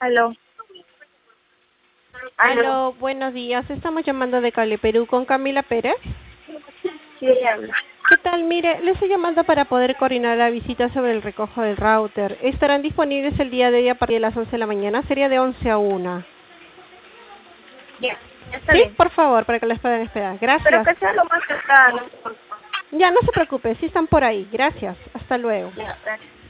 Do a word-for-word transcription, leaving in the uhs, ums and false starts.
Aló. Aló. Aló, buenos días. Estamos llamando de Cali, Perú, con Camila Pérez. Sí, ella habla. ¿Qué tal? Mire, le estoy llamando para poder coordinar la visita sobre el recojo del router. ¿Estarán disponibles el día de hoy a partir de las once de la mañana? Sería de once a una. Ya, ya está Sí, bien. por favor, para que les puedan esperar. Pero Gracias. que sea lo más cercano, por favor. Ya, no se preocupe, sí están por ahí. Gracias. Hasta luego. Ya, gracias.